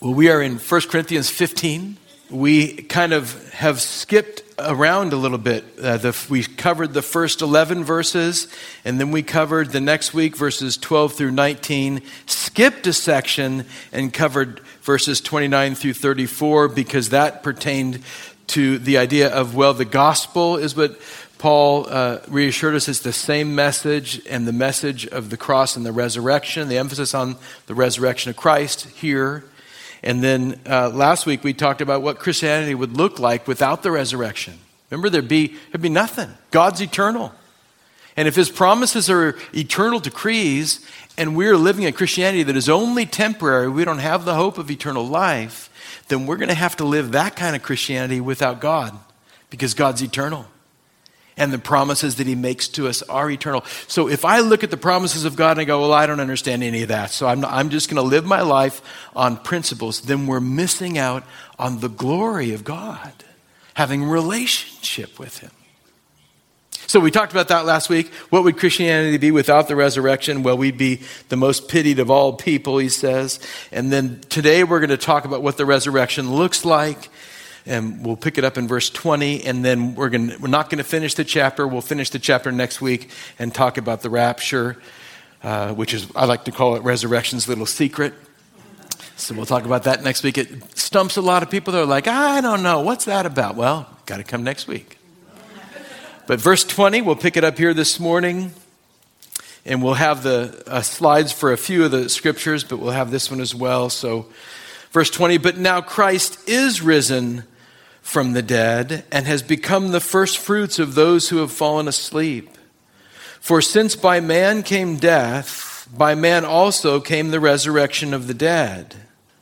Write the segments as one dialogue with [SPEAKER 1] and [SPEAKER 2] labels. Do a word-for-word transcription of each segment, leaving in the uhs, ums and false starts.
[SPEAKER 1] Well, we are in First Corinthians fifteen. We kind of have skipped around a little bit. Uh, the, we covered the first eleven verses, and then we covered the next week verses twelve through nineteen, skipped a section and covered verses twenty-nine through thirty-four because that pertained to the idea of, well, the gospel is what Paul uh, reassured us is the same message, and the message of the cross and the resurrection, the emphasis on the resurrection of Christ here. And then uh, last week we talked about what Christianity would look like without the resurrection. Remember, there'd be, there'd be nothing. God's eternal. And if his promises are eternal decrees, and we're living a Christianity that is only temporary, we don't have the hope of eternal life, then we're going to have to live that kind of Christianity without God, because God's eternal. And the promises that he makes to us are eternal. So if I look at the promises of God and I go, well, I don't understand any of that, so I'm, not, I'm just going to live my life on principles, then we're missing out on the glory of God, having relationship with him. So we talked about that last week. What would Christianity be without the resurrection? Well, we'd be the most pitied of all people, he says. And then today we're going to talk about what the resurrection looks like. And we'll pick it up in verse twenty, and then we're going we're not going to finish the chapter. We'll finish the chapter next week and talk about the rapture, uh, which is, I like to call it resurrection's little secret. So we'll talk about that next week. It stumps a lot of people. They're like, I don't know, what's that about? Well, got to come next week. But verse twenty, we'll pick it up here this morning, and we'll have the uh, slides for a few of the scriptures, but we'll have this one as well. So verse twenty, but now Christ is risen from the dead and has become the first fruits of those who have fallen asleep. For since by man came death, by man also came the resurrection of the dead.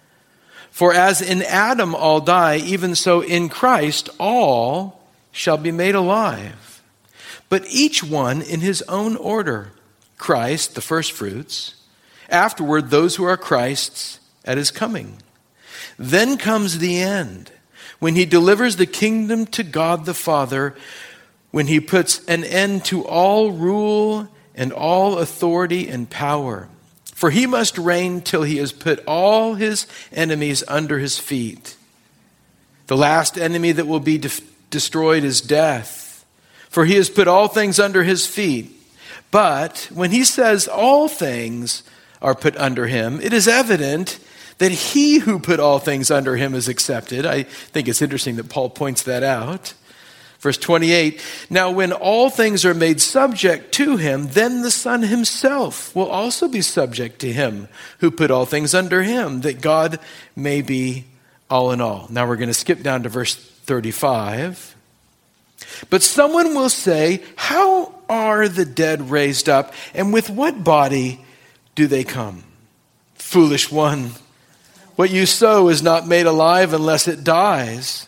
[SPEAKER 1] For as in Adam all die, even so in Christ all shall be made alive. But each one in his own order. Christ, the first fruits. Afterward, those who are Christ's at his coming. Then comes the end, when he delivers the kingdom to God the Father, when he puts an end to all rule and all authority and power. For he must reign till he has put all his enemies under his feet. The last enemy that will be de- destroyed is death, for he has put all things under his feet. But when he says all things are put under him, it is evident that he who put all things under him is accepted. I think it's interesting that Paul points that out. Verse twenty-eight, now when all things are made subject to him, then the Son himself will also be subject to him who put all things under him, that God may be all in all. Now we're going to skip down to verse thirty-five. But someone will say, how are the dead raised up, and with what body do they come? Foolish one. What you sow is not made alive unless it dies.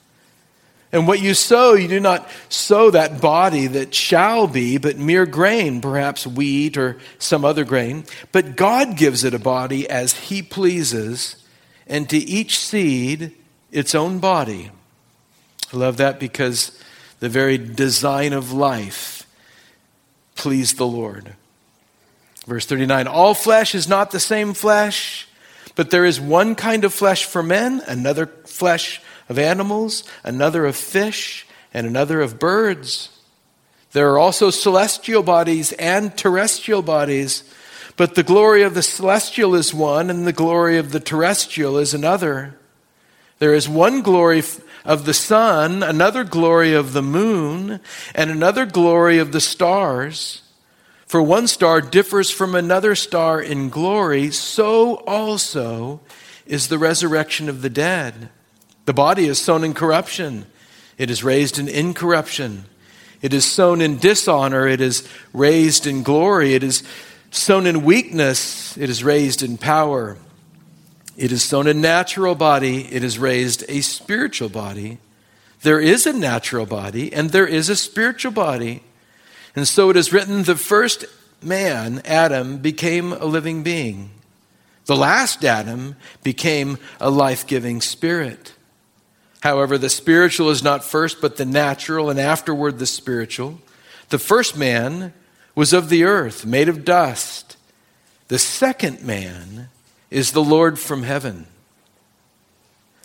[SPEAKER 1] And what you sow, you do not sow that body that shall be, but mere grain, perhaps wheat or some other grain. But God gives it a body as he pleases, and to each seed its own body. I love that because the very design of life pleased the Lord. Verse thirty-nine, all flesh is not the same flesh, but there is one kind of flesh for men, another flesh of animals, another of fish, and another of birds. There are also celestial bodies and terrestrial bodies, but the glory of the celestial is one, and the glory of the terrestrial is another. There is one glory of the sun, another glory of the moon, and another glory of the stars. For one star differs from another star in glory, so also is the resurrection of the dead. The body is sown in corruption. It is raised in incorruption. It is sown in dishonor. It is raised in glory. It is sown in weakness. It is raised in power. It is sown a natural body. It is raised a spiritual body. There is a natural body and there is a spiritual body. And so it is written, the first man, Adam, became a living being. The last Adam became a life-giving spirit. However, the spiritual is not first, but the natural, and afterward the spiritual. The first man was of the earth, made of dust. The second man is the Lord from heaven.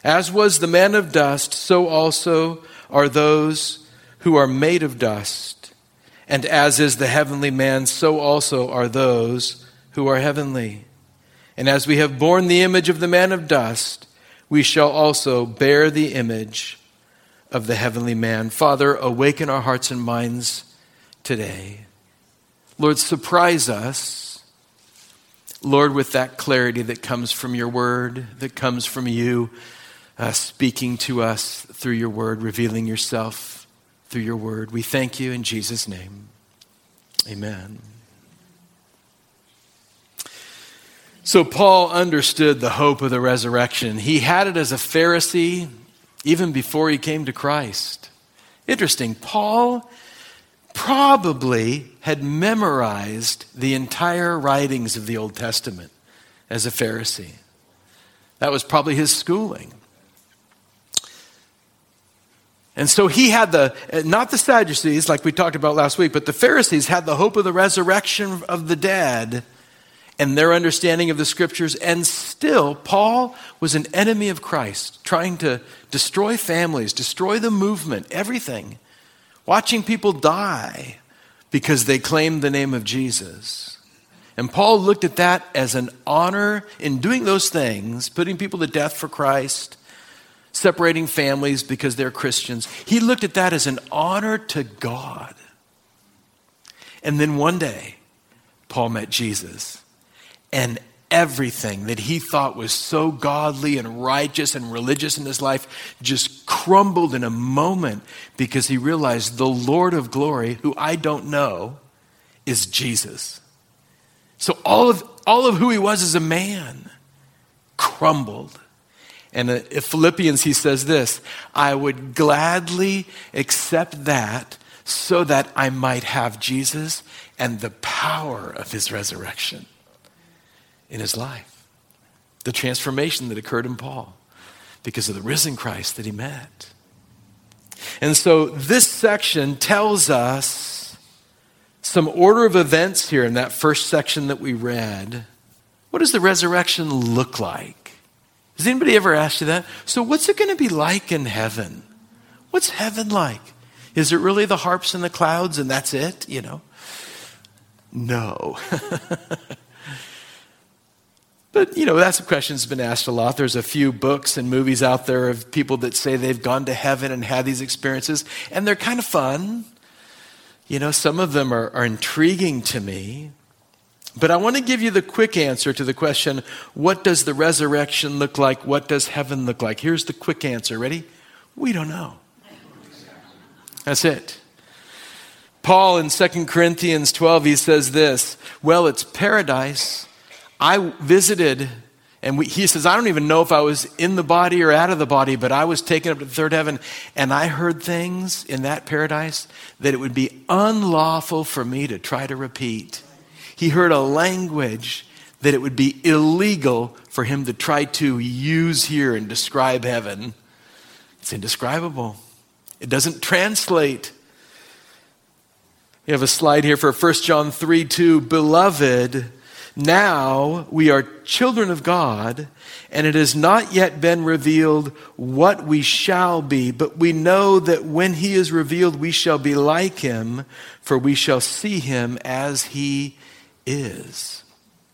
[SPEAKER 1] As was the man of dust, so also are those who are made of dust. And as is the heavenly man, so also are those who are heavenly. And as we have borne the image of the man of dust, we shall also bear the image of the heavenly man. Father, awaken our hearts and minds today. Lord, surprise us, Lord, with that clarity that comes from your word, that comes from you uh, speaking to us through your word, revealing yourself through your word. We thank you in Jesus' name. Amen. So Paul understood the hope of the resurrection. He had it as a Pharisee even before he came to Christ. Interesting, Paul probably had memorized the entire writings of the Old Testament as a Pharisee. That was probably his schooling. And so he had the, not the Sadducees like we talked about last week, but the Pharisees had the hope of the resurrection of the dead and their understanding of the scriptures. And still, Paul was an enemy of Christ, trying to destroy families, destroy the movement, everything. Watching people die because they claimed the name of Jesus. And Paul looked at that as an honor in doing those things, putting people to death for Christ, separating families because they're Christians. He looked at that as an honor to God. And then one day, Paul met Jesus. And everything that he thought was so godly and righteous and religious in his life just crumbled in a moment because he realized the Lord of glory, who I don't know, is Jesus. So all of, all of who he was as a man crumbled. And in Philippians, he says this, I would gladly accept that so that I might have Jesus and the power of his resurrection in his life. The transformation that occurred in Paul because of the risen Christ that he met. And so this section tells us some order of events here in that first section that we read. What does the resurrection look like? Has anybody ever asked you that? So what's it going to be like in heaven? What's heaven like? Is it really the harps and the clouds and that's it, you know? No. But, you know, that's a question that's been asked a lot. There's a few books and movies out there of people that say they've gone to heaven and had these experiences, and they're kind of fun. You know, some of them are, are intriguing to me. But I want to give you the quick answer to the question, what does the resurrection look like? What does heaven look like? Here's the quick answer. Ready? We don't know. That's it. Paul in Second Corinthians twelve, he says this, well, it's paradise. I visited, and we, he says, I don't even know if I was in the body or out of the body, but I was taken up to the third heaven, and I heard things in that paradise that it would be unlawful for me to try to repeat. He heard a language that it would be illegal for him to try to use here and describe heaven. It's indescribable. It doesn't translate. You have a slide here for First John three two, Beloved, now we are children of God, and it has not yet been revealed what we shall be, but we know that when he is revealed, we shall be like him, for we shall see him as he is.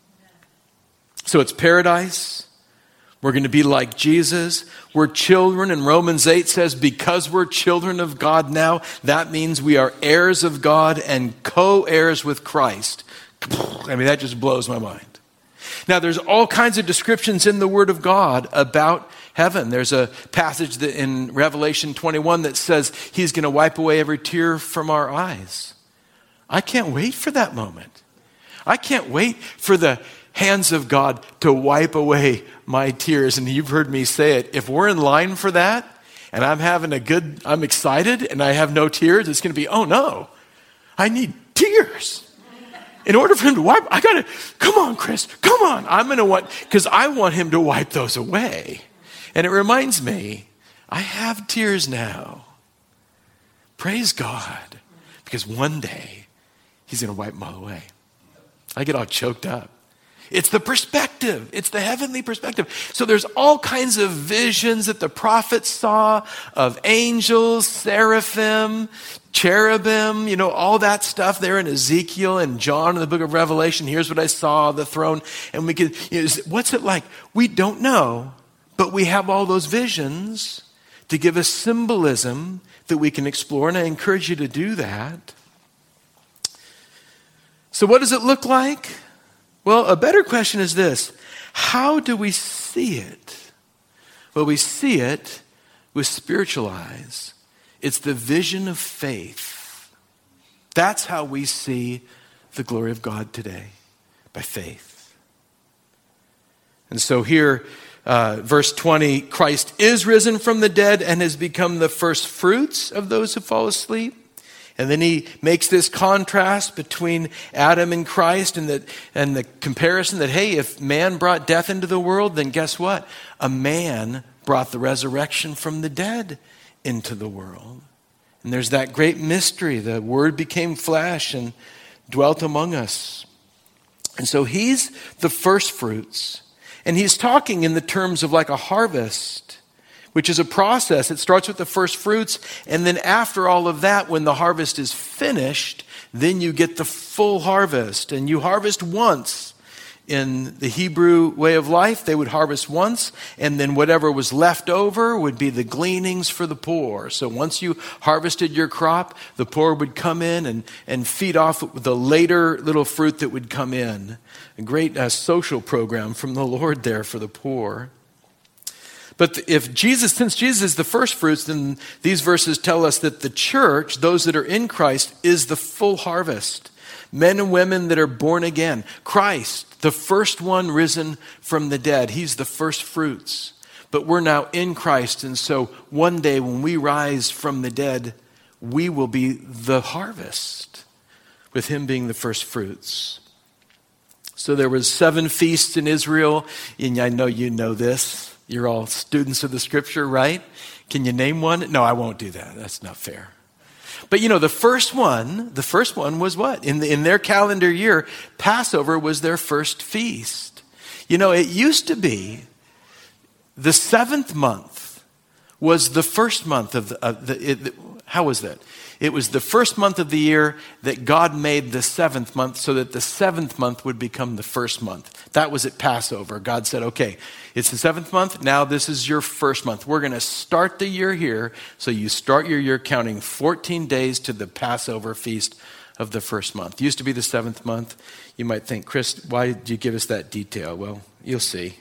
[SPEAKER 1] So it's paradise. We're going to be like Jesus. We're children, and Romans eight says because we're children of God now, that means we are heirs of God and co-heirs with Christ. I mean, that just blows my mind. Now, there's all kinds of descriptions in the Word of God about heaven. There's a passage that in Revelation twenty-one that says he's going to wipe away every tear from our eyes. I can't wait for that moment. I can't wait for the hands of God to wipe away my tears. And you've heard me say it. If we're in line for that and I'm having a good, I'm excited and I have no tears, it's going to be, oh no, I need tears. In order for him to wipe, I got to, come on, Chris, come on. I'm going to want, because I want him to wipe those away. And it reminds me, I have tears now. Praise God. Because one day, he's going to wipe them all away. I get all choked up. It's the perspective. It's the heavenly perspective. So there's all kinds of visions that the prophets saw of angels, seraphim, cherubim, you know, all that stuff there in Ezekiel and John in the book of Revelation. Here's what I saw, the throne. And we can, you know, what's it like? We don't know, but we have all those visions to give us symbolism that we can explore. And I encourage you to do that. So what does it look like? Well, a better question is this. How do we see it? Well, we see it with spiritual eyes. It's the vision of faith. That's how we see the glory of God today, by faith. And so here, uh, verse twenty, Christ is risen from the dead and has become the first fruits of those who fall asleep. And then he makes this contrast between Adam and Christ and the, and the comparison that, hey, if man brought death into the world, then guess what? A man brought the resurrection from the dead into the world. And there's that great mystery. The Word became flesh and dwelt among us. And so he's the first fruits. And he's talking in the terms of like a harvest, which is a process. It starts with the first fruits, and then after all of that, when the harvest is finished, then you get the full harvest. And you harvest once. In the Hebrew way of life, they would harvest once, and then whatever was left over would be the gleanings for the poor. So once you harvested your crop, the poor would come in and, and feed off the later little fruit that would come in. A great uh, social program from the Lord there for the poor. But if Jesus, since Jesus is the first fruits, then these verses tell us that the church, those that are in Christ, is the full harvest. Men and women that are born again. Christ, the first one risen from the dead. He's the first fruits. But we're now in Christ, and so one day when we rise from the dead, we will be the harvest, with him being the first fruits. So there was seven feasts in Israel, and I know you know this. You're all students of the scripture, right? Can you name one? No, I won't do that. That's not fair. But you know, the first one, the first one was what? In, the, in their calendar year, Passover was their first feast. You know, it used to be the seventh month was the first month of the, of the it, how was that? It was the first month of the year that God made the seventh month so that the seventh month would become the first month. That was at Passover. God said, okay, it's the seventh month. Now this is your first month. We're going to start the year here. So you start your year counting fourteen days to the Passover feast of the first month. It used to be the seventh month. You might think, Chris, why did you give us that detail? Well, you'll see.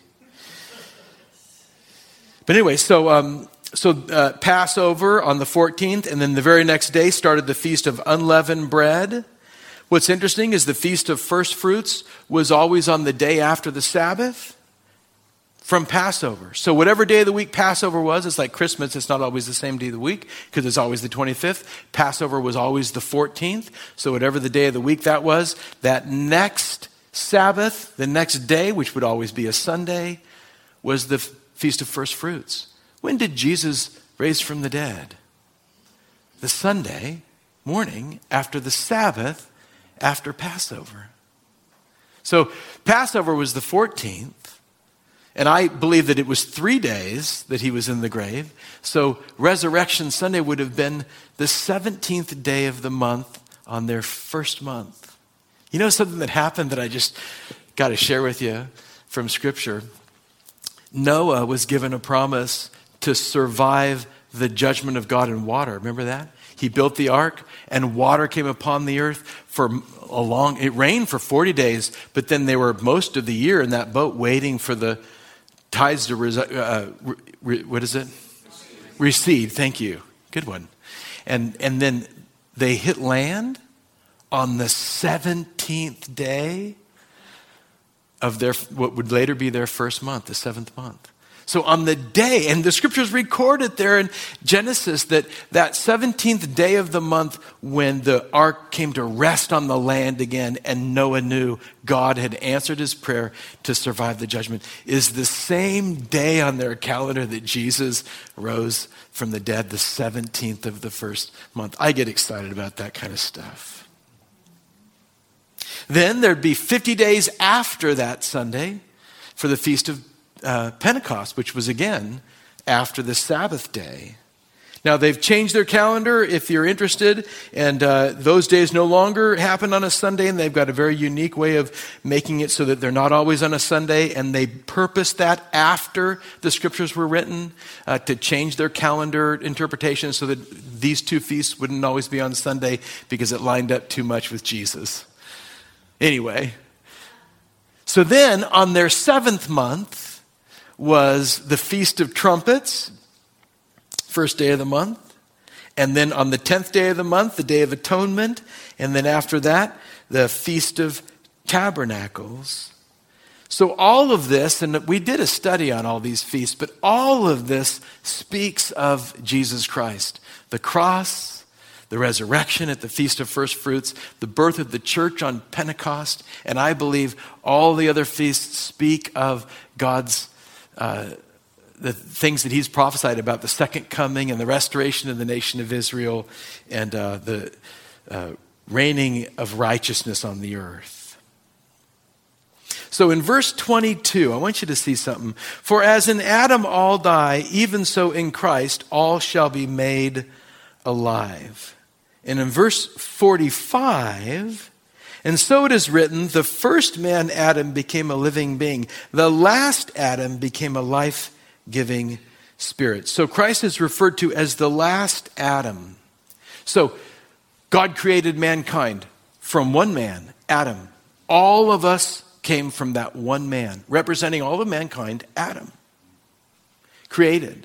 [SPEAKER 1] But anyway, so... Um, So uh, Passover on the fourteenth, and then the very next day started the Feast of Unleavened Bread. What's interesting is the Feast of First Fruits was always on the day after the Sabbath from Passover. So whatever day of the week Passover was, it's like Christmas. It's not always the same day of the week because it's always the twenty-fifth. Passover was always the fourteenth. So whatever the day of the week that was, that next Sabbath, the next day, which would always be a Sunday, was the Feast of First Fruits. When did Jesus raise from the dead? The Sunday morning after the Sabbath, after Passover. So Passover was the fourteenth, and I believe that it was three days that he was in the grave. So Resurrection Sunday would have been the seventeenth day of the month on their first month. You know something that happened that I just got to share with you from Scripture? Noah was given a promise to survive the judgment of God in water. Remember that? He built the ark and water came upon the earth for a long, it rained for forty days, but then they were most of the year in that boat waiting for the tides to, uh, re, what is it? Recede. Recede, thank you. Good one. And, and then they hit land on the seventeenth day of their, what would later be their first month, the seventh month. So on the day, and the scriptures record it there in Genesis, that that seventeenth day of the month when the ark came to rest on the land again and Noah knew God had answered his prayer to survive the judgment, is the same day on their calendar that Jesus rose from the dead, the seventeenth of the first month. I get excited about that kind of stuff. Then there'd be fifty days after that Sunday for the Feast of uh, Pentecost, which was again after the Sabbath day. Now, they've changed their calendar if you're interested, and uh, those days no longer happen on a Sunday, and they've got a very unique way of making it so that they're not always on a Sunday, and they purposed that after the scriptures were written uh, to change their calendar interpretation so that these two feasts wouldn't always be on Sunday because it lined up too much with Jesus. Anyway, so then on their seventh month was the Feast of Trumpets, first day of the month. And then on the tenth day of the month, the Day of Atonement. And then after that, the Feast of Tabernacles. So all of this, and we did a study on all these feasts, but all of this speaks of Jesus Christ. The cross, the resurrection at the Feast of First Fruits, the birth of the church on Pentecost, and I believe all the other feasts speak of God's uh, the things that he's prophesied about, the second coming and the restoration of the nation of Israel and uh, the uh, reigning of righteousness on the earth. So in verse twenty-two, I want you to see something. For as in Adam all die, even so in Christ all shall be made alive. And in verse forty-five, and so it is written, the first man Adam became a living being. The last Adam became a life giving spirit. So Christ is referred to as the last Adam. So God created mankind from one man, Adam. All of us came from that one man, representing all of mankind, Adam. Created.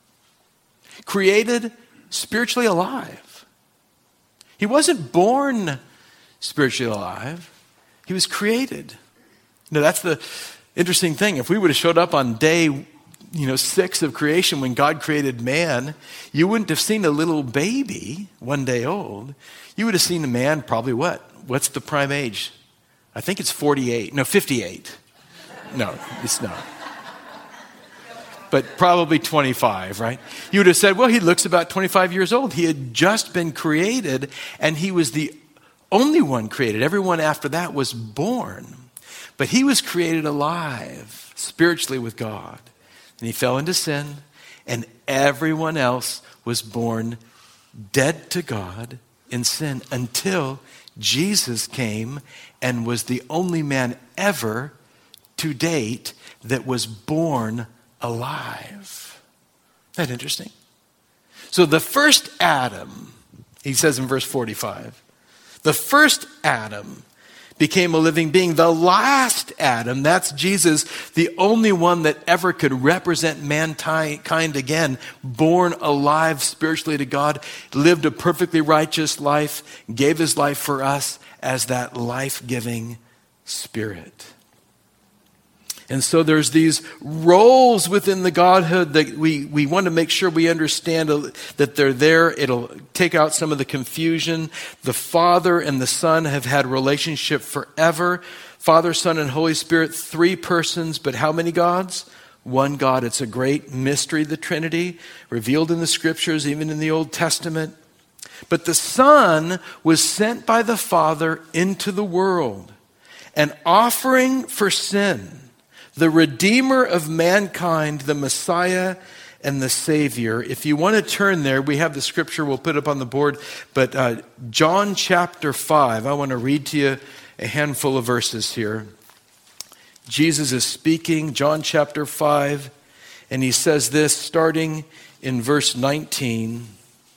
[SPEAKER 1] Created spiritually alive. He wasn't born spiritually alive. He was created. Now that's the interesting thing. If we would have showed up on day you know, six of creation when God created man, you wouldn't have seen a little baby, one day old. You would have seen a man probably what? What's the prime age? I think it's forty-eight. No, fifty-eight. No, it's not. But probably twenty-five, right? You would have said, well, he looks about twenty-five years old. He had just been created, and he was the only one created. Everyone after that was born. But he was created alive, spiritually with God. And he fell into sin, and everyone else was born dead to God in sin until Jesus came and was the only man ever to date that was born alive. Isn't that interesting? So the first Adam, he says in verse forty-five, the first Adam became a living being. The last Adam, that's Jesus, the only one that ever could represent mankind again, born alive spiritually to God, lived a perfectly righteous life, gave his life for us as that life-giving spirit. And so there's these roles within the Godhood that we, we want to make sure we understand that they're there. It'll take out some of the confusion. The Father and the Son have had a relationship forever. Father, Son, and Holy Spirit, three persons, but how many gods? One God. It's a great mystery, the Trinity, revealed in the Scriptures, even in the Old Testament. But the Son was sent by the Father into the world, an offering for sin, the Redeemer of mankind, the Messiah and the Savior. If you want to turn there, we have the scripture we'll put up on the board. But uh, John chapter five, I want to read to you a handful of verses here. Jesus is speaking, John chapter five, and he says this starting in verse nineteen.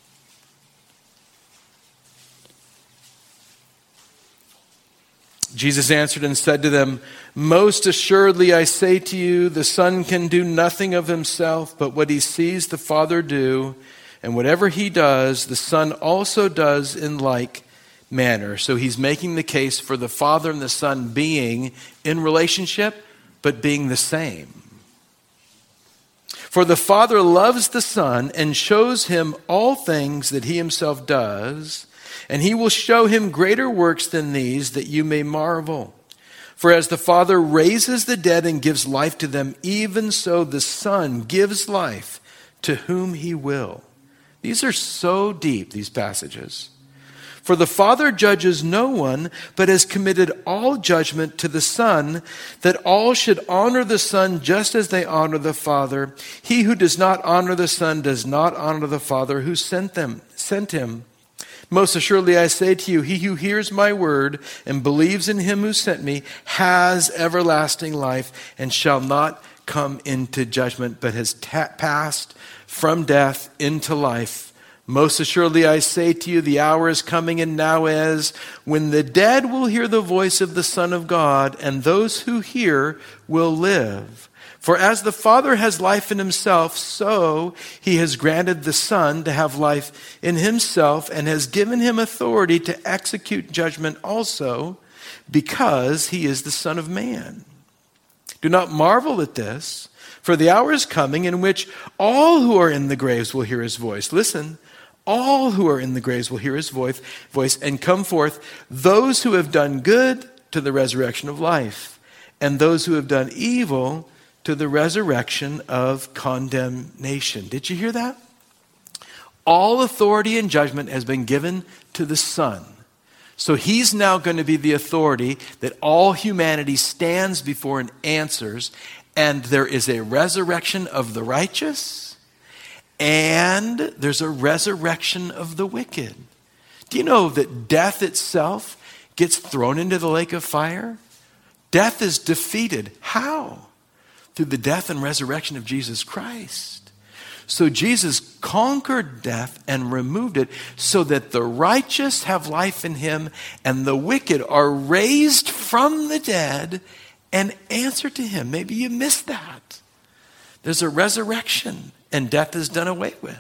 [SPEAKER 1] Jesus answered and said to them, most assuredly I say to you, the Son can do nothing of himself, but what he sees the Father do, and whatever he does, the Son also does in like manner. So he's making the case for the Father and the Son being in relationship, but being the same. For the Father loves the Son and shows him all things that he himself does, and he will show him greater works than these, that you may marvel. For as the Father raises the dead and gives life to them, even so the Son gives life to whom he will. These are so deep, these passages. For the Father judges no one, but has committed all judgment to the Son, that all should honor the Son just as they honor the Father. He who does not honor the Son does not honor the Father who sent them, sent him. Most assuredly I say to you, he who hears my word and believes in him who sent me has everlasting life and shall not come into judgment, but has ta- passed from death into life. Most assuredly I say to you, the hour is coming and now is, when the dead will hear the voice of the Son of God, and those who hear will live. For as the Father has life in himself, so he has granted the Son to have life in himself, and has given him authority to execute judgment also, because he is the Son of Man. Do not marvel at this, for the hour is coming in which all who are in the graves will hear his voice. Listen, all who are in the graves will hear his voice, voice and come forth, those who have done good to the resurrection of life, and those who have done evil to the resurrection of condemnation. Did you hear that? All authority and judgment has been given to the Son. So he's now going to be the authority that all humanity stands before and answers. And there is a resurrection of the righteous, and there's a resurrection of the wicked. Do you know that death itself gets thrown into the lake of fire? Death is defeated. How? Through the death and resurrection of Jesus Christ. So Jesus conquered death and removed it so that the righteous have life in him and the wicked are raised from the dead and answer to him. Maybe you missed that. There's a resurrection and death is done away with.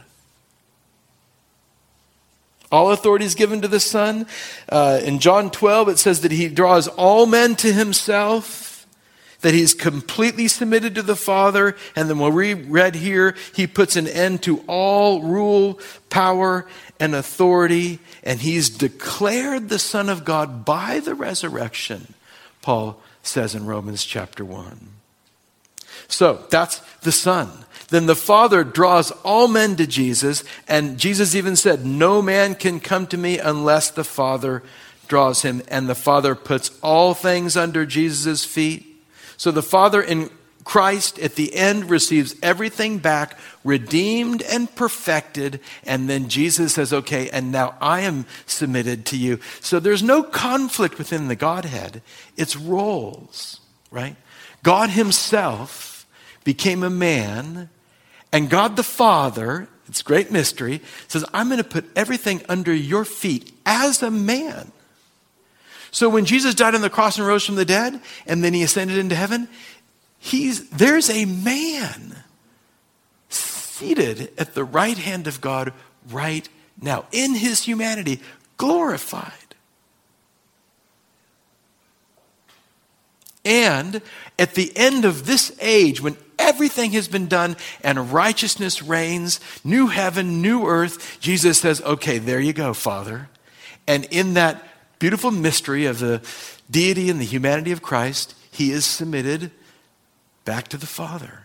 [SPEAKER 1] All authority is given to the Son. Uh, in John twelve, it says that he draws all men to himself, that he's completely submitted to the Father. And then what we read here, he puts an end to all rule, power, and authority. And he's declared the Son of God by the resurrection, Paul says in Romans chapter one. So that's the Son. Then the Father draws all men to Jesus, and Jesus even said, no man can come to me unless the Father draws him. And the Father puts all things under Jesus' feet. So the Father in Christ at the end receives everything back, redeemed and perfected. And then Jesus says, okay, and now I am submitted to you. So there's no conflict within the Godhead. It's roles, right? God himself became a man, and God the Father, it's a great mystery, says, I'm going to put everything under your feet as a man. So when Jesus died on the cross and rose from the dead, and then he ascended into heaven, he's there's a man seated at the right hand of God right now, in his humanity, glorified. And at the end of this age, when everything has been done and righteousness reigns, new heaven, new earth, Jesus says, okay, there you go, Father. And in that beautiful mystery of the deity and the humanity of Christ, he is submitted back to the Father.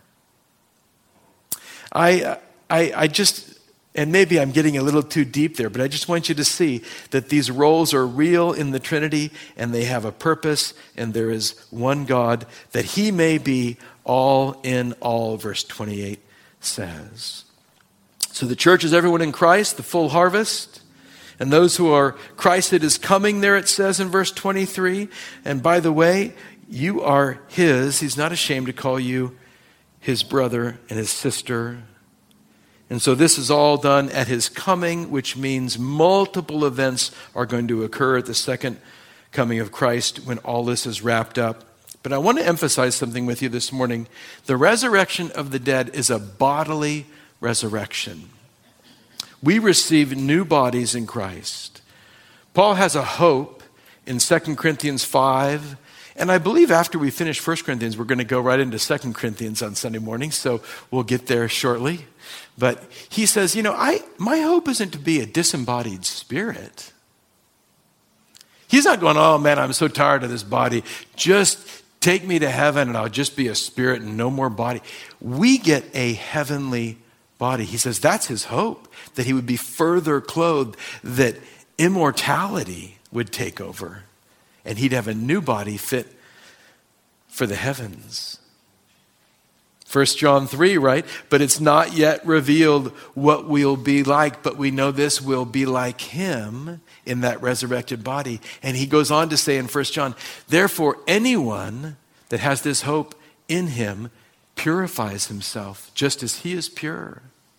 [SPEAKER 1] I, I, I just, and maybe I'm getting a little too deep there, but I just want you to see that these roles are real in the Trinity and they have a purpose, and there is one God, that he may be all in all, verse twenty-eight says. So the church is everyone in Christ, the full harvest. And those who are Christed is coming there, it says in verse twenty-three. And by the way, you are his. He's not ashamed to call you his brother and his sister. And so this is all done at his coming, which means multiple events are going to occur at the second coming of Christ when all this is wrapped up. But I want to emphasize something with you this morning. The resurrection of the dead is a bodily resurrection. We receive new bodies in Christ. Paul has a hope in Second Corinthians five. And I believe after we finish First Corinthians, we're going to go right into Second Corinthians on Sunday morning. So we'll get there shortly. But he says, you know, I my hope isn't to be a disembodied spirit. He's not going, oh man, I'm so tired of this body. Just take me to heaven and I'll just be a spirit and no more body. We get a heavenly body. He says that's his hope, that he would be further clothed, that immortality would take over, and he'd have a new body fit for the heavens. First John three, right? But it's not yet revealed what we'll be like, but we know this, will be like him in that resurrected body. And he goes on to say in First John, therefore anyone that has this hope in him purifies himself just as he is pure.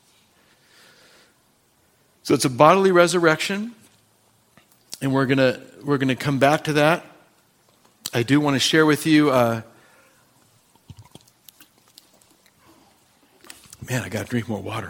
[SPEAKER 1] So it's a bodily resurrection, and we're gonna we're gonna come back to that. I do want to share with you. Uh, man, I got to drink more water.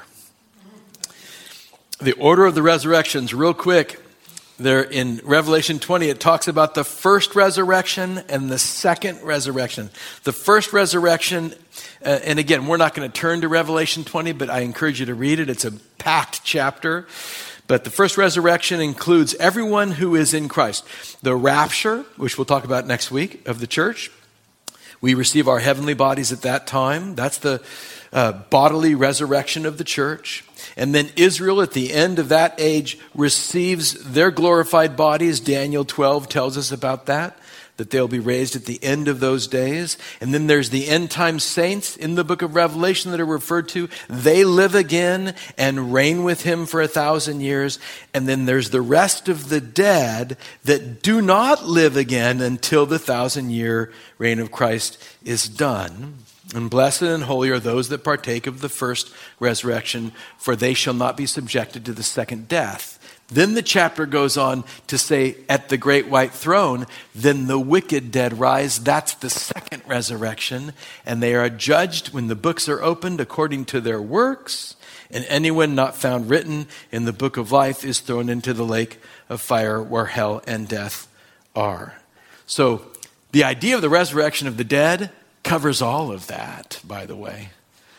[SPEAKER 1] The order of the resurrections, real quick. There in Revelation twenty, it talks about the first resurrection and the second resurrection. The first resurrection, uh, and again, we're not going to turn to Revelation twenty, but I encourage you to read it. It's a packed chapter. But the first resurrection includes everyone who is in Christ. The rapture, which we'll talk about next week, of the church. We receive our heavenly bodies at that time. That's the uh, bodily resurrection of the church. And then Israel at the end of that age receives their glorified bodies. Daniel twelve tells us about that, that they'll be raised at the end of those days. And then there's the end time saints in the book of Revelation that are referred to. They live again and reign with him for a thousand years. And then there's the rest of the dead that do not live again until the thousand year reign of Christ is done. And blessed and holy are those that partake of the first resurrection, for they shall not be subjected to the second death. Then the chapter goes on to say, at the great white throne, then the wicked dead rise. That's the second resurrection. And they are judged when the books are opened according to their works. And anyone not found written in the book of life is thrown into the lake of fire where hell and death are. So the idea of the resurrection of the dead covers all of that, by the way.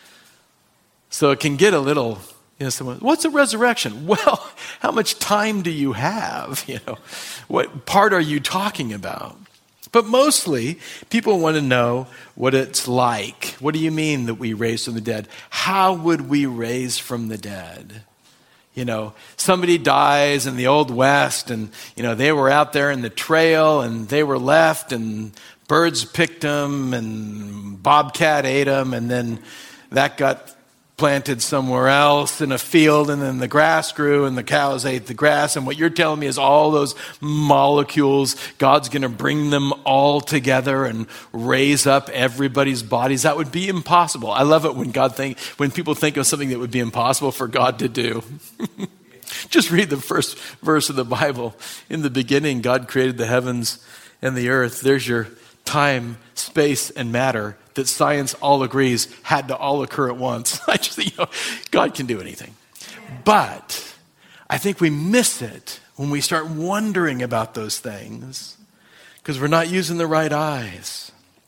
[SPEAKER 1] So it can get a little, you know, someone, what's a resurrection? Well, how much time do you have? You know, what part are you talking about? But mostly, people want to know what it's like. What do you mean that we raise from the dead? How would we raise from the dead? You know, somebody dies in the Old West, and, you know, they were out there in the trail, and they were left, and birds picked them, and bobcat ate them, and then that got planted somewhere else in a field, and then the grass grew, and the cows ate the grass. And what you're telling me is all those molecules, God's going to bring them all together and raise up everybody's bodies. That would be impossible. I love it when God think, when people think of something that would be impossible for God to do. Just read the first verse of the Bible. In the beginning, God created the heavens and the earth. There's your time, space, and matter that science all agrees had to all occur at once. I just think, you know, God can do anything. But I think we miss it when we start wondering about those things because we're not using the right eyes.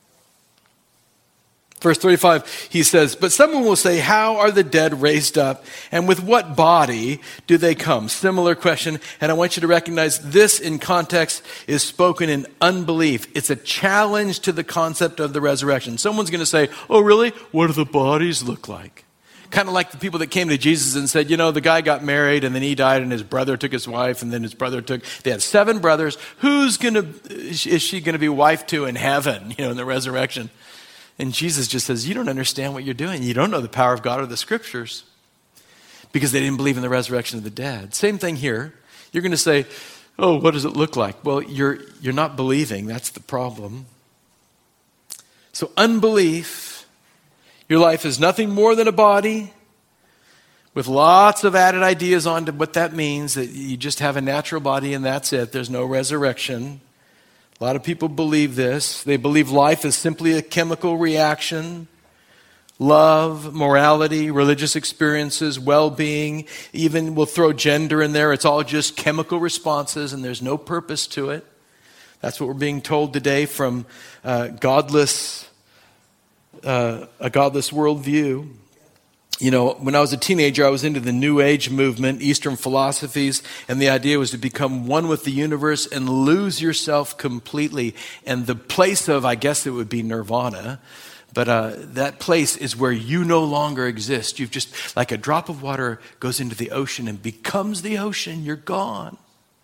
[SPEAKER 1] Verse thirty-five, he says, but someone will say, how are the dead raised up? And with what body do they come? Similar question. And I want you to recognize this in context is spoken in unbelief. It's a challenge to the concept of the resurrection. Someone's going to say, oh, really? What do the bodies look like? Kind of like the people that came to Jesus and said, you know, the guy got married and then he died and his brother took his wife and then his brother took, they had seven brothers. Who's going to, is she going to be wife to in heaven, you know, in the resurrection? And Jesus just says, you don't understand what you're doing. You don't know the power of God or the scriptures because they didn't believe in the resurrection of the dead. Same thing here. You're going to say, oh, what does it look like? Well, you're, you're not believing. That's the problem. So unbelief, your life is nothing more than a body with lots of added ideas on to what that means, that you just have a natural body and that's it. There's no resurrection. A lot of people believe this. They believe life is simply a chemical reaction. Love, morality, religious experiences, well-being, even we'll throw gender in there. It's all just chemical responses and there's no purpose to it. That's what we're being told today from uh, godless, uh, a godless worldview. You know, when I was a teenager, I was into the New Age movement, Eastern philosophies, and the idea was to become one with the universe and lose yourself completely. And the place of, I guess it would be nirvana, but uh, that place is where you no longer exist. You've just, like a drop of water goes into the ocean and becomes the ocean, you're gone.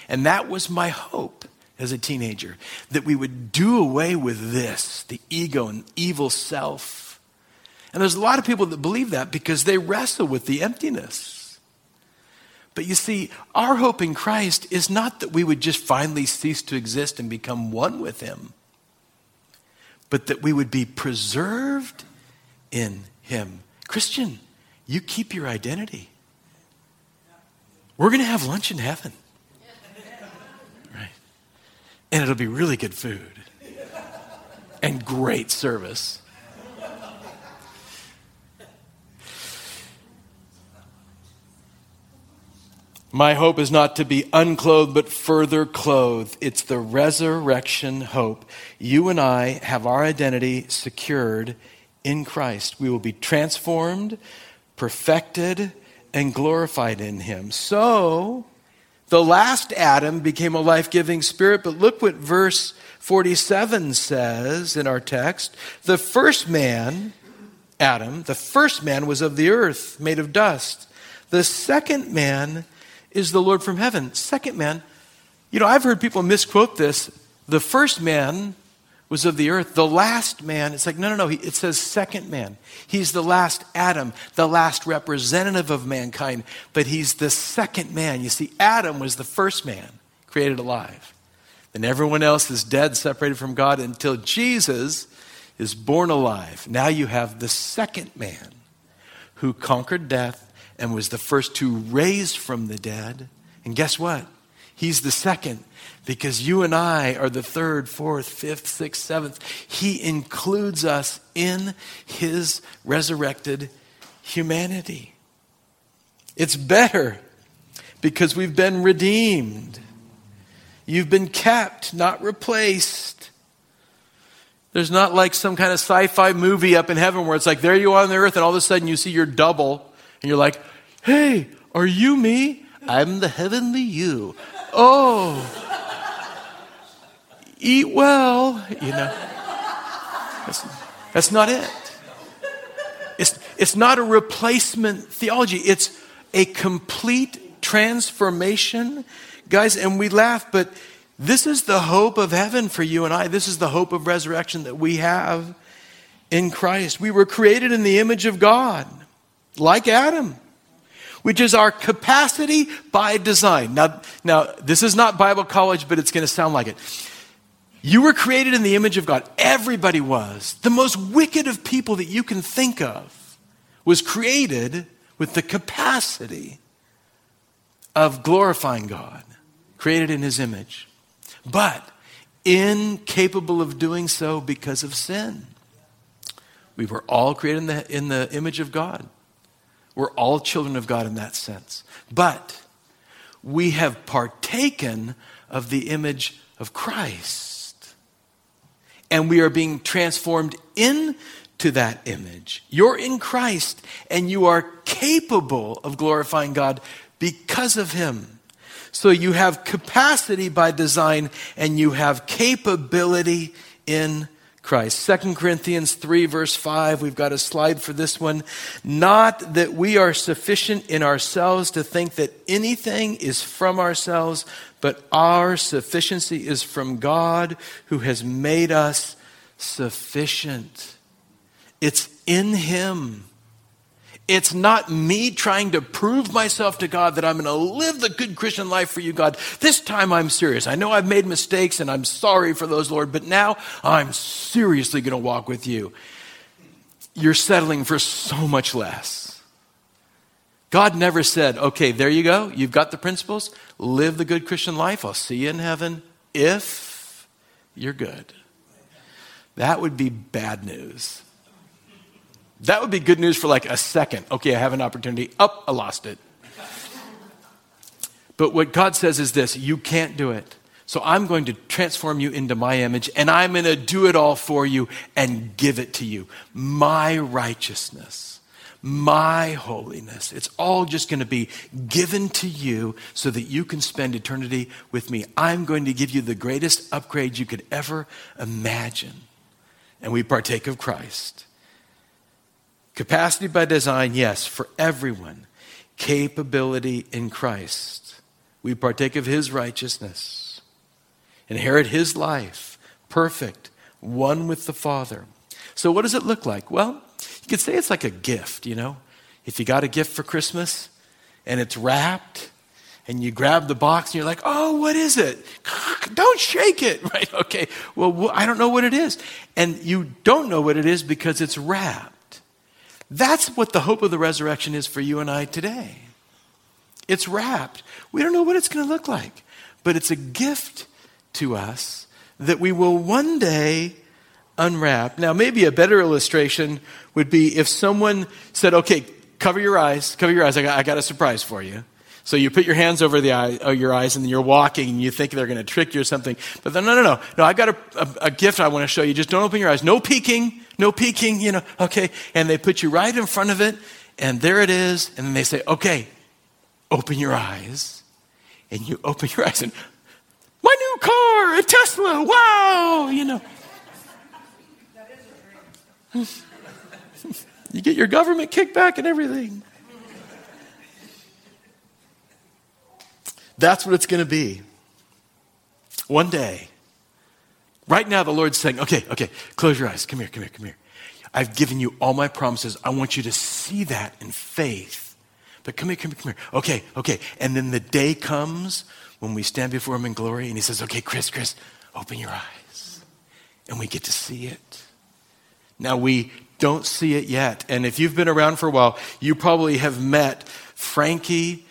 [SPEAKER 1] And that was my hope as a teenager, that we would do away with this, the ego and evil self. And there's a lot of people that believe that because they wrestle with the emptiness. But you see, our hope in Christ is not that we would just finally cease to exist and become one with him, but that we would be preserved in him. Christian, you keep your identity. We're going to have lunch in heaven. Right? And it'll be really good food and great service. My hope is not to be unclothed, but further clothed. It's the resurrection hope. You and I have our identity secured in Christ. We will be transformed, perfected, and glorified in him. So, the last Adam became a life-giving spirit, but look what verse forty-seven says in our text. The first man, Adam, the first man was of the earth, made of dust. The second man is the Lord from heaven. Second man, you know, I've heard people misquote this. The first man was of the earth. The last man, it's like, no, no, no. It says second man. He's the last Adam, the last representative of mankind, but he's the second man. You see, Adam was the first man created alive. And everyone else is dead, separated from God until Jesus is born alive. Now you have the second man who conquered death and was the first to raise from the dead. And guess what? He's the second, because you and I are the third, fourth, fifth, sixth, seventh. He includes us in his resurrected humanity. It's better because we've been redeemed. You've been kept, not replaced. There's not like some kind of sci-fi movie up in heaven where it's like, there you are on the earth and all of a sudden you see your double and you're like, hey, are you me? I'm the heavenly you. Oh, eat well, you know. That's, that's not it. It's, it's not a replacement theology. It's a complete transformation. Guys, and we laugh, but this is the hope of heaven for you and I. This is the hope of resurrection that we have in Christ. We were created in the image of God, like Adam, which is our capacity by design. Now, now, this is not Bible college, but it's going to sound like it. You were created in the image of God. Everybody was. The most wicked of people that you can think of was created with the capacity of glorifying God, created in his image, but incapable of doing so because of sin. We were all created in the, in the image of God. We're all children of God in that sense. But we have partaken of the image of Christ. And we are being transformed into that image. You're in Christ and you are capable of glorifying God because of him. So you have capacity by design and you have capability in Christ. Second Corinthians three verse five, we've got a slide for this one. Not that we are sufficient in ourselves to think that anything is from ourselves, but our sufficiency is from God who has made us sufficient. It's in him. It's not me trying to prove myself to God that I'm going to live the good Christian life for you, God. This time I'm serious. I know I've made mistakes and I'm sorry for those, Lord, but now I'm seriously going to walk with you. You're settling for so much less. God never said, okay, there you go. You've got the principles. Live the good Christian life. I'll see you in heaven if you're good. That would be bad news. That would be good news for like a second. Okay, I have an opportunity. Up, I lost it. But what God says is this: you can't do it. So I'm going to transform you into my image, and I'm going to do it all for you and give it to you. My righteousness, my holiness. It's all just going to be given to you so that you can spend eternity with me. I'm going to give you the greatest upgrade you could ever imagine. And we partake of Christ. Capacity by design, yes, for everyone. Capability in Christ. We partake of his righteousness, inherit his life, perfect, one with the Father. So what does it look like? Well, you could say it's like a gift, you know. If you got a gift for Christmas and it's wrapped and you grab the box and you're like, oh, what is it? Don't shake it, right? Okay, well, I don't know what it is. And you don't know what it is because it's wrapped. That's what the hope of the resurrection is for you and I today. It's wrapped. We don't know what it's going to look like, but it's a gift to us that we will one day unwrap. Now, maybe a better illustration would be if someone said, okay, cover your eyes, cover your eyes, I got, I got a surprise for you. So you put your hands over the eye, oh, your eyes and you're walking and you think they're going to trick you or something. But then, no, no, no, no, I got a, a, a gift I want to show you. Just don't open your eyes. No peeking, no peeking, you know, okay. And they put you right in front of it and there it is. And then they say, okay, open your eyes. And you open your eyes and, my new car, a Tesla, wow, you know. You get your government kickback and everything. That's what it's going to be. One day. Right now the Lord's saying, okay, okay, close your eyes. Come here, come here, come here. I've given you all my promises. I want you to see that in faith. But come here, come here, come here. Okay, okay. And then the day comes when we stand before him in glory and he says, okay, Chris, Chris, open your eyes. And we get to see it. Now we don't see it yet. And if you've been around for a while, you probably have met Frankie.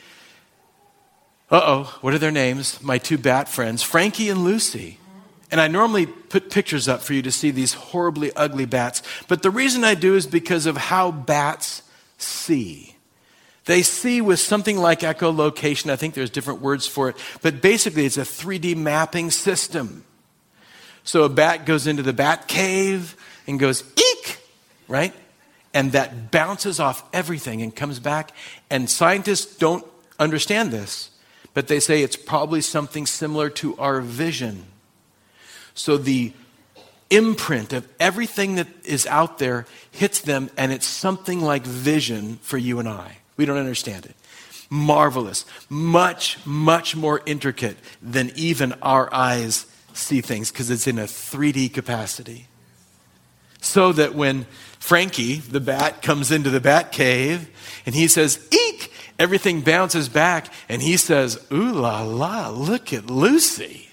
[SPEAKER 1] Uh-oh, what are their names? My two bat friends, Frankie and Lucy. And I normally put pictures up for you to see these horribly ugly bats. But the reason I do is because of how bats see. They see with something like echolocation. I think there's different words for it. But basically, it's a three D mapping system. So a bat goes into the bat cave and goes, eek, right? And that bounces off everything and comes back. And scientists don't understand this, but they say it's probably something similar to our vision. So the imprint of everything that is out there hits them, and it's something like vision for you and I. We don't understand it. Marvelous. Much, much more intricate than even our eyes see things because it's in a three D capacity. So that when Frankie, the bat, comes into the bat cave and he says, eek, everything bounces back and he says, ooh la la, look at Lucy.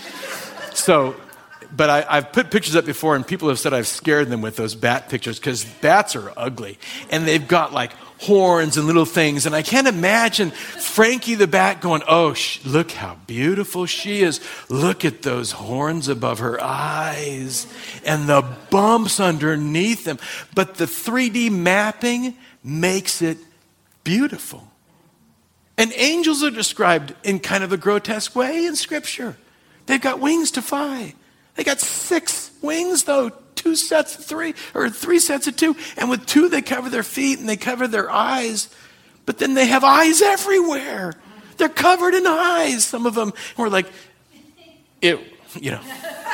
[SPEAKER 1] So, but I, I've put pictures up before and people have said I've scared them with those bat pictures because bats are ugly and they've got like horns and little things. And I can't imagine Frankie the bat going, oh, sh- look how beautiful she is. Look at those horns above her eyes and the bumps underneath them. But the three D mapping makes it beautiful. And angels are described in kind of a grotesque way in Scripture. They've got wings to fly. They got six wings, though, two sets of three, or three sets of two. And with two, they cover their feet and they cover their eyes. But then they have eyes everywhere. They're covered in eyes, some of them. And we're like, ew, you know.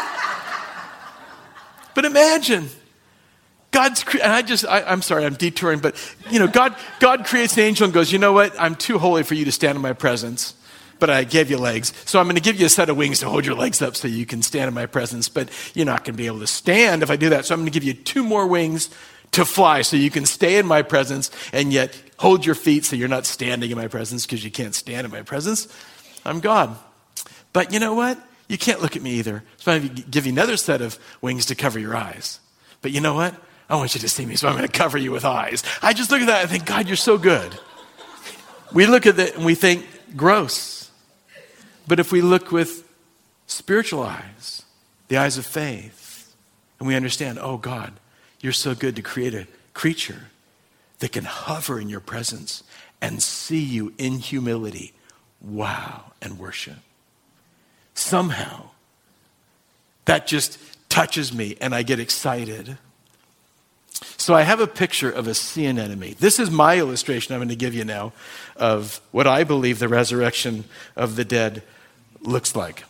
[SPEAKER 1] But imagine, God's, cre- and I just, I, I'm sorry, I'm detouring, but, you know, God, God creates an angel and goes, you know what? I'm too holy for you to stand in my presence. But I gave you legs. So I'm going to give you a set of wings to hold your legs up so you can stand in my presence. But you're not going to be able to stand if I do that. So I'm going to give you two more wings to fly so you can stay in my presence and yet hold your feet so you're not standing in my presence because you can't stand in my presence. I'm God. But you know what? You can't look at me either. So I'm going to give you another set of wings to cover your eyes. But you know what? I want you to see me, so I'm going to cover you with eyes. I just look at that and think, God, you're so good. We look at it and we think, gross. But if we look with spiritual eyes, the eyes of faith, and we understand, oh God, you're so good to create a creature that can hover in your presence and see you in humility, wow, and worship. Somehow, that just touches me and I get excited. So I have a picture of a sea anemone. This is my illustration I'm going to give you now of what I believe the resurrection of the dead looks like.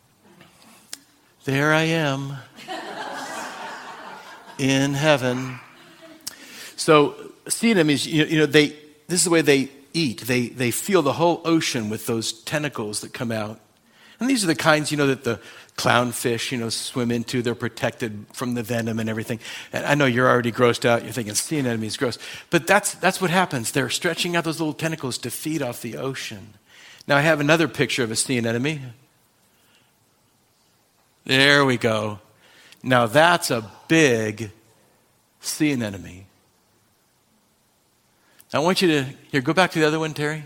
[SPEAKER 1] There I am in heaven. So sea anemones, you know, you know, they. This is the way they eat. They, they feel the whole ocean with those tentacles that come out. And these are the kinds, you know, that the clownfish, you know, swim into. They're protected from the venom and everything. And I know you're already grossed out. You're thinking sea anemone is gross. But that's, that's what happens. They're stretching out those little tentacles to feed off the ocean. Now I have another picture of a sea anemone. There we go. Now that's a big sea anemone. I want you to, here, go back to the other one, Terry.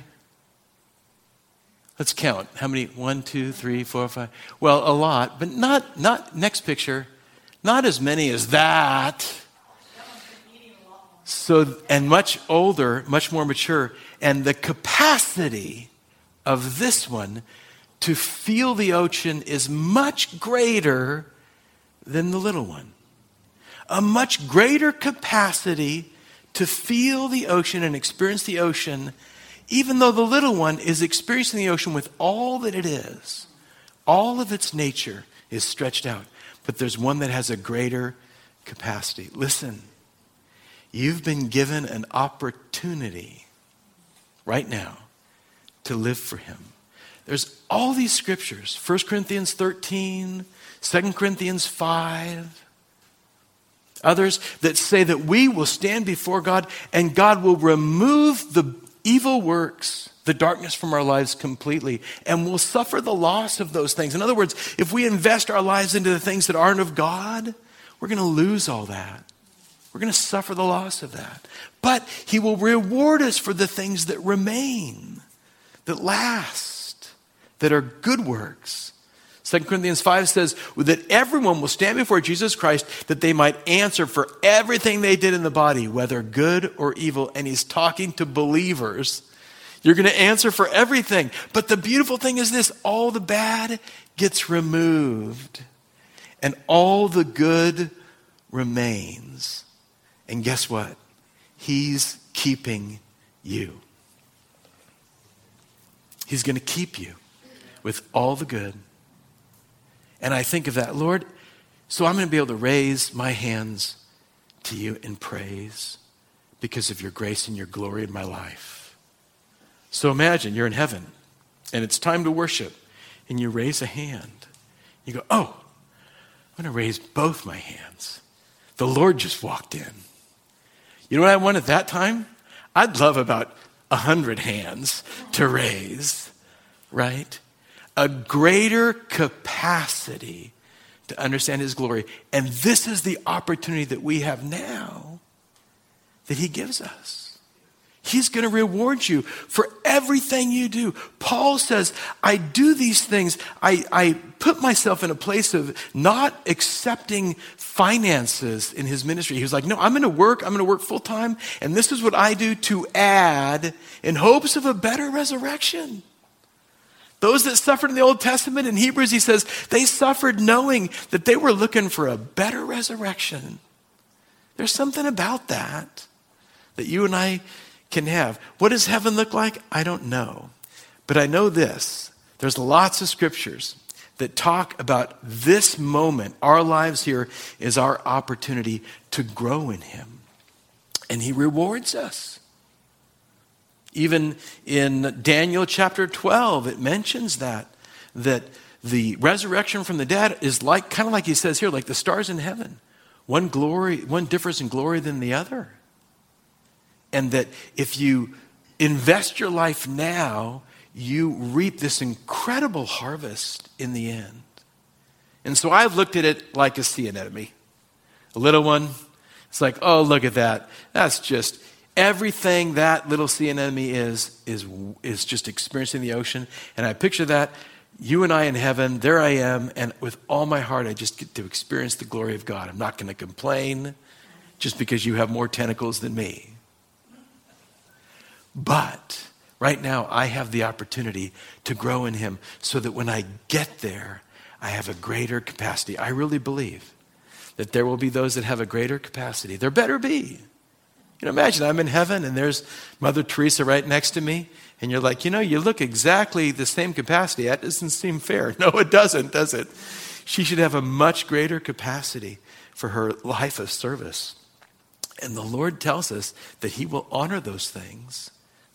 [SPEAKER 1] Let's count. How many? One, two, three, four, five. Well, a lot, but not, not, next picture, not as many as that. So, and much older, much more mature. And the capacity of this one to feel the ocean is much greater than the little one. A much greater capacity to feel the ocean and experience the ocean, even though the little one is experiencing the ocean with all that it is. All of its nature is stretched out. But there's one that has a greater capacity. Listen, you've been given an opportunity right now to live for him. There's all these scriptures, First Corinthians thirteen, Second Corinthians five, others that say that we will stand before God and God will remove the evil works, the darkness from our lives completely, and we'll suffer the loss of those things. In other words, if we invest our lives into the things that aren't of God, we're going to lose all that. We're going to suffer the loss of that. But he will reward us for the things that remain, that last, that are good works. Second Corinthians five says that everyone will stand before Jesus Christ that they might answer for everything they did in the body, whether good or evil. And he's talking to believers. You're going to answer for everything. But the beautiful thing is this, all the bad gets removed and all the good remains. And guess what? He's keeping you. He's going to keep you with all the good. And I think of that, Lord, so I'm going to be able to raise my hands to you in praise because of your grace and your glory in my life. So imagine you're in heaven and it's time to worship and you raise a hand. You go, oh, I'm going to raise both my hands. The Lord just walked in. You know what I want at that time? I'd love about a hundred hands to raise, right? A greater capacity to understand his glory. And this is the opportunity that we have now that he gives us. He's going to reward you for everything you do. Paul says, I do these things. I, I put myself in a place of not accepting finances in his ministry. He was like, no, I'm going to work. I'm going to work full time. And this is what I do to add in hopes of a better resurrection. Those that suffered in the Old Testament, in Hebrews, he says, they suffered knowing that they were looking for a better resurrection. There's something about that that you and I can have. What does heaven look like? I don't know. But I know this. There's lots of scriptures that talk about this moment. Our lives here is our opportunity to grow in him. And he rewards us. Even in Daniel chapter twelve, it mentions that, that the resurrection from the dead is like, kind of like he says here, like the stars in heaven. One glory, one differs in glory than the other. And that if you invest your life now, you reap this incredible harvest in the end. And so I've looked at it like a sea anemone. A little one, it's like, oh, look at that. That's just... Everything that little sea anemone is, is, is just experiencing the ocean. And I picture that, you and I in heaven, there I am, and with all my heart, I just get to experience the glory of God. I'm not going to complain just because you have more tentacles than me. But right now, I have the opportunity to grow in him so that when I get there, I have a greater capacity. I really believe that there will be those that have a greater capacity. There better be. You know, imagine I'm in heaven and there's Mother Teresa right next to me. And you're like, you know, you look exactly the same capacity. That doesn't seem fair. No, it doesn't, does it? She should have a much greater capacity for her life of service. And the Lord tells us that he will honor those things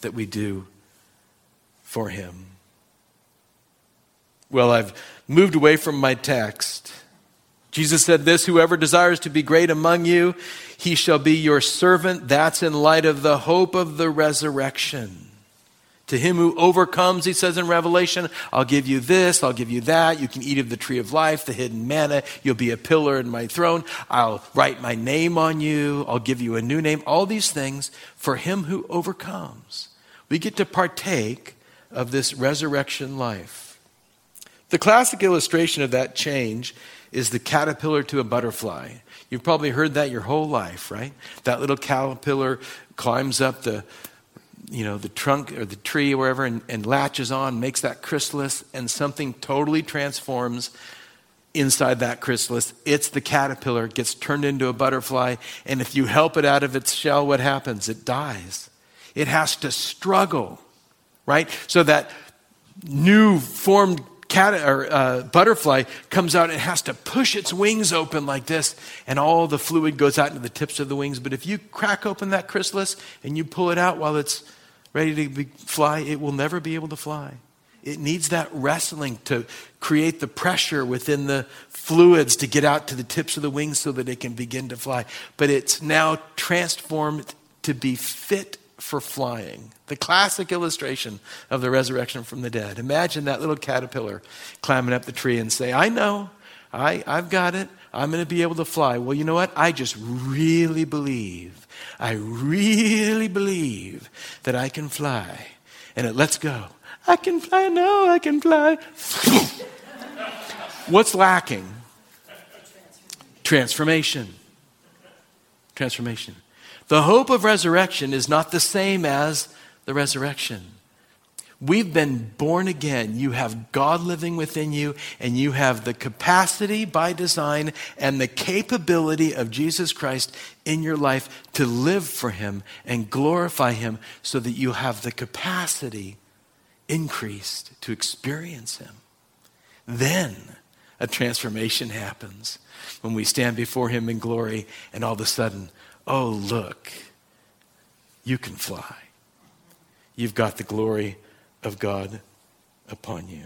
[SPEAKER 1] that we do for him. Well, I've moved away from my text. Jesus said this, whoever desires to be great among you, he shall be your servant. That's in light of the hope of the resurrection. To him who overcomes, he says in Revelation, I'll give you this, I'll give you that. You can eat of the tree of life, the hidden manna. You'll be a pillar in my throne. I'll write my name on you. I'll give you a new name. All these things for him who overcomes. We get to partake of this resurrection life. The classic illustration of that change is the caterpillar to a butterfly. You've probably heard that your whole life, right? That little caterpillar climbs up the you know, the trunk or the tree or wherever and, and latches on, makes that chrysalis, and something totally transforms inside that chrysalis. It's the caterpillar, gets turned into a butterfly, and if you help it out of its shell, what happens? It dies. It has to struggle, right? So that new formed cat or uh, butterfly comes out and has to push its wings open like this, and all the fluid goes out into the tips of the wings. But if you crack open that chrysalis and you pull it out while it's ready to be, fly, it will never be able to fly. It needs that wrestling to create the pressure within the fluids to get out to the tips of the wings so that it can begin to fly. But it's now transformed to be fit for flying. The classic illustration of the resurrection from the dead. Imagine that little caterpillar climbing up the tree and say, I know, I, I've got it. I'm going to be able to fly. Well, you know what? I just really believe. I really believe that I can fly. And it lets go. I can fly. No, I can fly. What's lacking? Transformation. Transformation. The hope of resurrection is not the same as the resurrection. We've been born again. You have God living within you, and you have the capacity by design and the capability of Jesus Christ in your life to live for him and glorify him so that you have the capacity increased to experience him. Then a transformation happens when we stand before him in glory, and all of a sudden, oh, look, you can fly. You've got the glory of God upon you.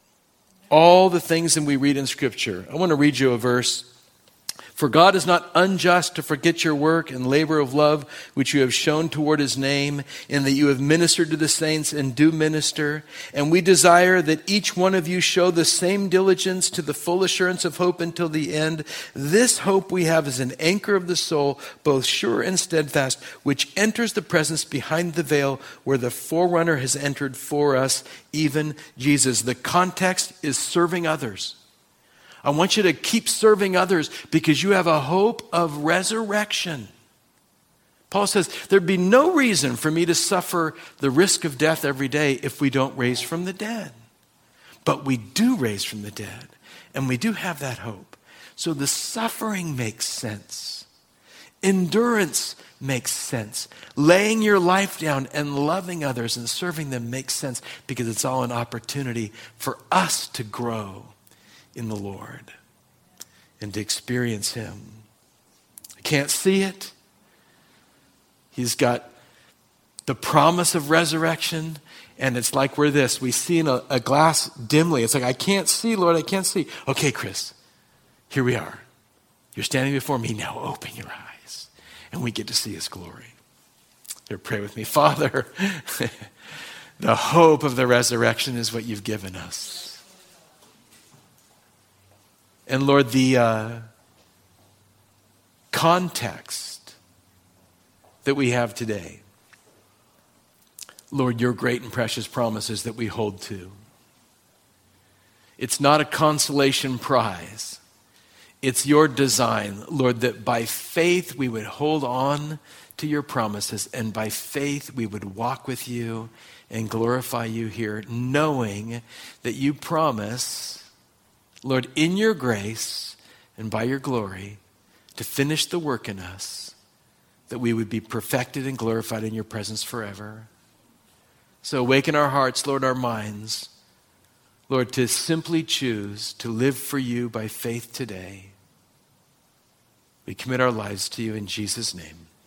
[SPEAKER 1] All the things that we read in Scripture. I want to read you a verse. For God is not unjust to forget your work and labor of love, which you have shown toward his name, in that you have ministered to the saints and do minister. And we desire that each one of you show the same diligence to the full assurance of hope until the end. This hope we have is an anchor of the soul, both sure and steadfast, which enters the presence behind the veil, where the forerunner has entered for us, even Jesus. The context is serving others. I want you to keep serving others because you have a hope of resurrection. Paul says, there'd be no reason for me to suffer the risk of death every day if we don't raise from the dead. But we do raise from the dead, and we do have that hope. So the suffering makes sense. Endurance makes sense. Laying your life down and loving others and serving them makes sense because it's all an opportunity for us to grow in the Lord and to experience him. I can't see it. He's got the promise of resurrection, and it's like we're this. We see in a, a glass dimly. It's like, I can't see, Lord, I can't see. Okay, Chris, here we are. You're standing before me. Now open your eyes, and we get to see his glory. Here, pray with me. Father, the hope of the resurrection is what you've given us. And Lord, the uh, context that we have today, Lord, your great and precious promises that we hold to. It's not a consolation prize. It's your design, Lord, that by faith we would hold on to your promises, and by faith we would walk with you and glorify you here, knowing that you promise, Lord, in your grace and by your glory, to finish the work in us, that we would be perfected and glorified in your presence forever. So awaken our hearts, Lord, our minds, Lord, to simply choose to live for you by faith today. We commit our lives to you in Jesus' name.